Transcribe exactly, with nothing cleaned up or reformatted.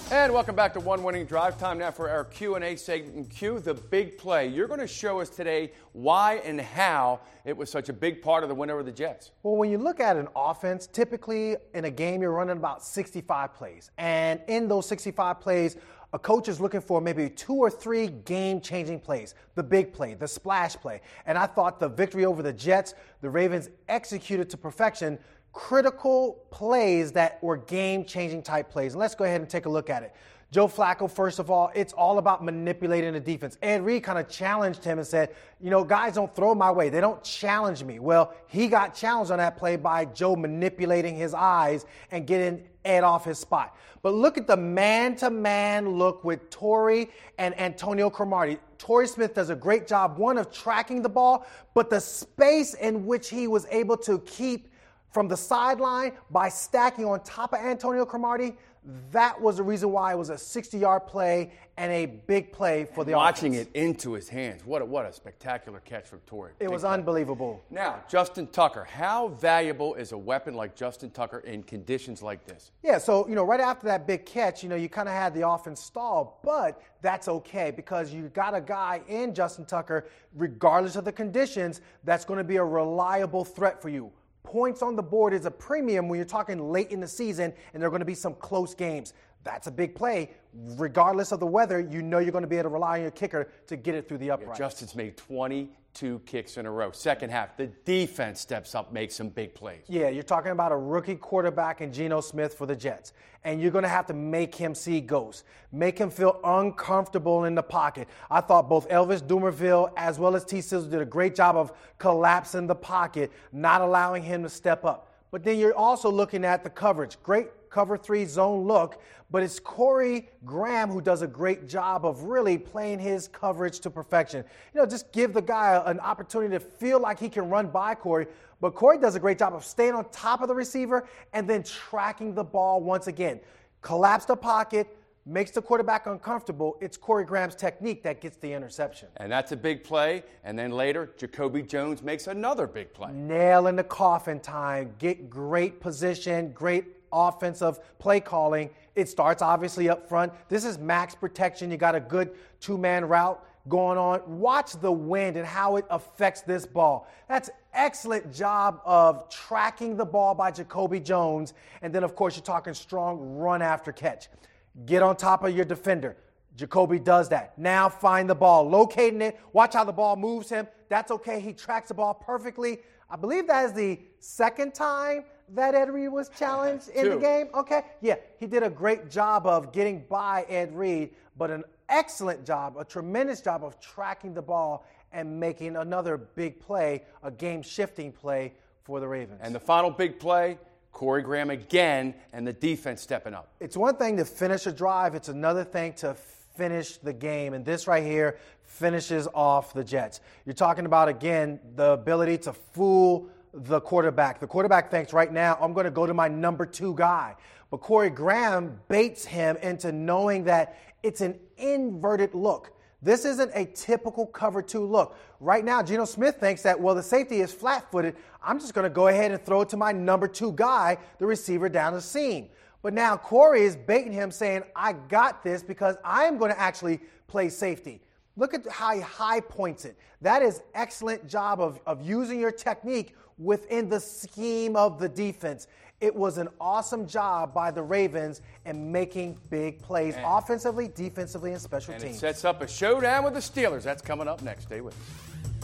And welcome back to One Winning Drive. Time now for our Q and A segment. Q, the big play. You're going to show us today why and how it was such a big part of the win over the Jets. Well, when you look at an offense, typically in a game you're running about sixty-five plays. And in those sixty-five plays, a coach is looking for maybe two or three game-changing plays, the big play, the splash play. And I thought the victory over the Jets, the Ravens executed to perfection critical plays that were game-changing type plays. And let's go ahead and take a look at it. Joe Flacco, first of all, it's all about manipulating the defense. Ed Reed kind of challenged him and said, you know, guys don't throw my way. They don't challenge me. Well, he got challenged on that play by Joe manipulating his eyes and getting Ed off his spot. But look at the man-to-man look with Torrey and Antonio Cromartie. Torrey Smith does a great job, one, of tracking the ball, but the space in which he was able to keep from the sideline by stacking on top of Antonio Cromartie, that was the reason why it was a sixty-yard play and a big play for the offense. Watching it into his hands, what a, what a spectacular catch from Torrey. It was play. Unbelievable. Now, Justin Tucker, how valuable is a weapon like Justin Tucker in conditions like this? Yeah, so, you know, right after that big catch, you know, you kind of had the offense stall, but that's okay because you got a guy in Justin Tucker, regardless of the conditions, that's going to be a reliable threat for you. Points on the board is a premium when you're talking late in the season and there are going to be some close games. That's a big play. Regardless of the weather, you know you're going to be able to rely on your kicker to get it through the upright. Yeah, Justin's made twenty-two kicks in a row. Second half, the defense steps up, makes some big plays. Yeah, you're talking about a rookie quarterback in Geno Smith for the Jets. And you're going to have to make him see ghosts. Make him feel uncomfortable in the pocket. I thought both Elvis Dumervil as well as T. Sizzle did a great job of collapsing the pocket, not allowing him to step up. But then you're also looking at the coverage. Great cover three zone look, but it's Corey Graham who does a great job of really playing his coverage to perfection. You know, just give the guy an opportunity to feel like he can run by Corey, but Corey does a great job of staying on top of the receiver and then tracking the ball once again. Collapse the pocket, makes the quarterback uncomfortable. It's Corey Graham's technique that gets the interception. And that's a big play. And then later, Jacoby Jones makes another big play. Nail in the coffin time. Get great position, great offensive play calling. It starts obviously up front. This is max protection. You got a good two-man route going on. Watch the wind and how it affects this ball. That's excellent job of tracking the ball by Jacoby Jones. And then, of course, you're talking strong run after catch. Get on top of your defender. Jacoby does that. Now find the ball, locating it. Watch how the ball moves him. That's okay. He tracks the ball perfectly. I believe that is the second time that Ed Reed was challenged in the game. Okay. Yeah, he did a great job of getting by Ed Reed, but an excellent job, a tremendous job of tracking the ball and making another big play, a game-shifting play for the Ravens. And the final big play, Corey Graham again, and the defense stepping up. It's one thing to finish a drive. It's another thing to finish the game. And this right here finishes off the Jets. You're talking about, again, the ability to fool the quarterback. The quarterback thinks right now, I'm going to go to my number two guy. But Corey Graham baits him into knowing that it's an inverted look. This isn't a typical cover two look. Right now, Geno Smith thinks that, well, the safety is flat-footed. I'm just going to go ahead and throw it to my number two guy, the receiver down the seam. But now Corey is baiting him, saying, I got this because I am going to actually play safety. Look at how he high points it. That is excellent job of, of using your technique within the scheme of the defense. It was an awesome job by the Ravens in making big plays and, offensively, defensively, and special and teams. It sets up a showdown with the Steelers. That's coming up next. Stay with us.